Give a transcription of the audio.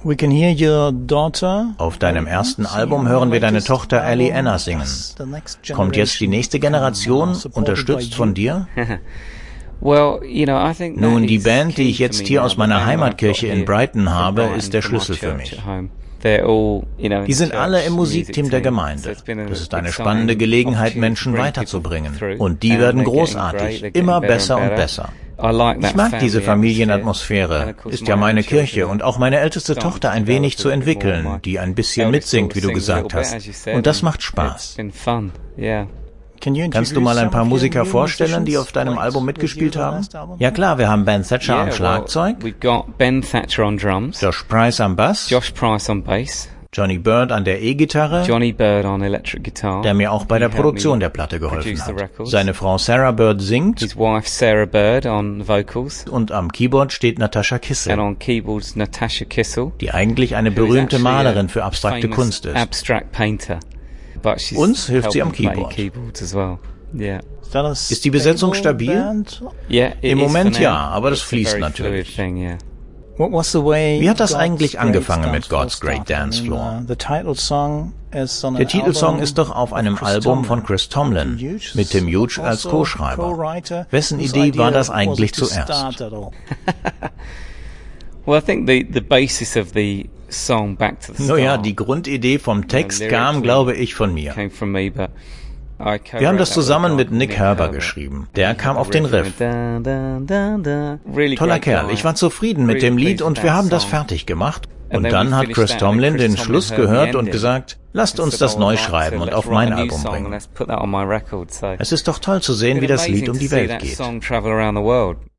We can hear your daughter. Auf deinem ersten Album hören wir deine Tochter Ellie Anna singen. Kommt jetzt die nächste Generation, unterstützt von dir? Nun, die Band, die ich jetzt hier aus meiner Heimatkirche in Brighton habe, ist der Schlüssel für mich. Die sind alle im Musikteam der Gemeinde. Das ist eine spannende Gelegenheit, Menschen weiterzubringen. Und die werden großartig, immer besser und besser. Ich mag diese Familienatmosphäre. Ist ja meine Kirche und auch meine älteste Tochter ein wenig zu entwickeln, die ein bisschen mitsingt, wie du gesagt hast. Und das macht Spaß. Kannst du mal ein paar Musiker vorstellen, die auf deinem Album mitgespielt haben? Ja klar, wir haben Ben Thatcher am Schlagzeug, Josh Price am Bass, Johnny Bird an der E-Gitarre, der mir auch bei der Produktion der Platte geholfen hat. Seine Frau Sarah Bird singt und am Keyboard steht Natasha Kissel, die eigentlich eine berühmte Malerin für abstrakte Kunst ist. Uns hilft sie am Keyboard. Ist die Besetzung stabil? Im Moment ja, aber das fließt natürlich. Wie hat das eigentlich angefangen mit God's Great Dance Floor? Der Titelsong ist doch auf einem Album von Chris Tomlin, mit Tim Hughes als Co-Schreiber. Wessen Idee war das eigentlich zuerst? Naja, die Grundidee vom Text kam, glaube ich, von mir. Wir haben das zusammen mit Nick Herber geschrieben. Der kam auf den Riff. Toller Kerl, ich war zufrieden mit dem Lied und wir haben das fertig gemacht. Und dann hat Chris Tomlin den Schluss gehört und gesagt, lasst uns das neu schreiben und auf mein Album bringen. Es ist doch toll zu sehen, wie das Lied um die Welt geht.